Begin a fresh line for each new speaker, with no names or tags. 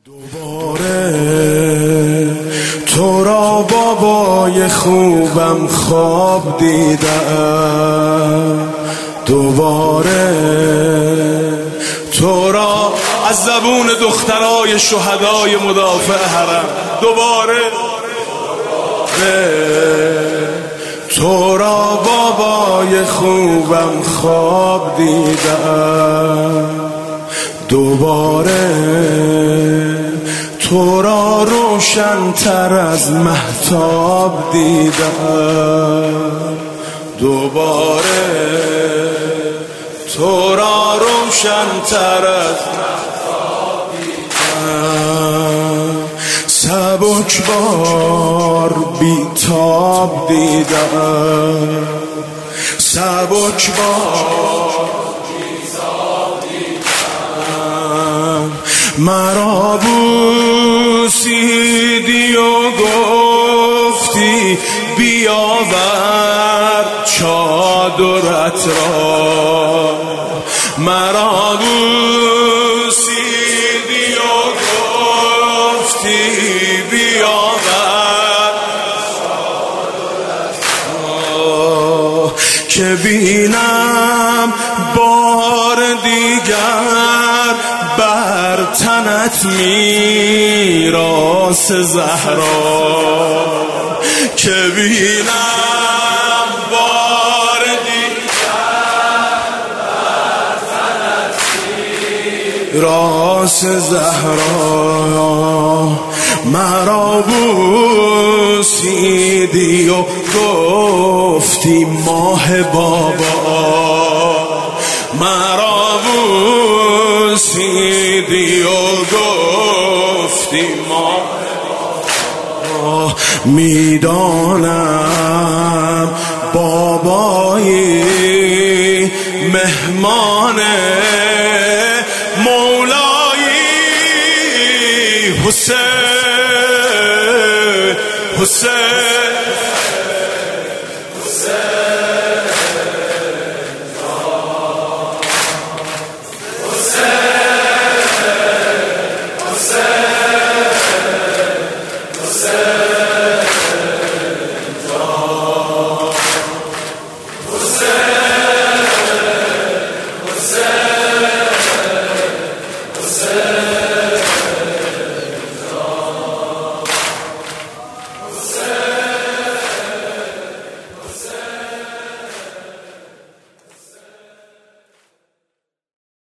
دوباره تو را بابای خوبم خواب دیدم، دوباره تو را از زبون دخترای شهدای مدافع حرم، دوباره تو را بابای خوبم خواب دیدم، دوباره تو را روشن‌تر از مهتاب دیدم، دوباره تو را روشن‌تر از مهتاب دیدم، سبکبار بی‌تاب دیدم، سبکبار مرا بوسیدی و گفتی بیاور چادرت را، مرا بوسیدی و گفتی بیاور چادرت را، که بینم بار دیگر بر تنت میراث زهرا، که بینم بار دیگر بر تنت میراث زهرا، مرا بوسیدی و گفتی ماه بابا، مرا بوسیدی و گفتی ما میدانم بابایی مهمان مولایی حسین، حسین